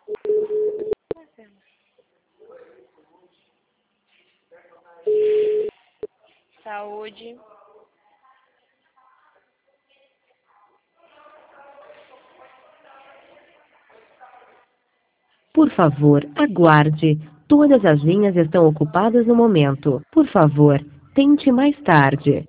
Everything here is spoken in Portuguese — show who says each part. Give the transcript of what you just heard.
Speaker 1: Saúde.
Speaker 2: Por favor, aguarde. Todas as linhas estão ocupadas no momento. Por favor, tente mais tarde.